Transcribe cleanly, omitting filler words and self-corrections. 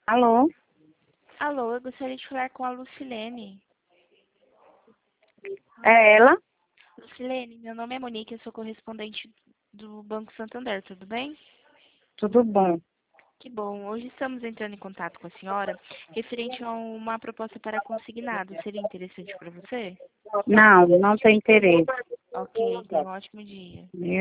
Alô? Alô, eu gostaria de falar com a Lucilene. É ela? Lucilene, meu nome é Monique, eu sou correspondente do Banco Santander, tudo bem? Tudo bom? Que bom. Hoje estamos entrando em contato com a senhora referente a uma proposta para consignado. Seria interessante para você? Não, não tem interesse. Ok, tenha um ótimo dia.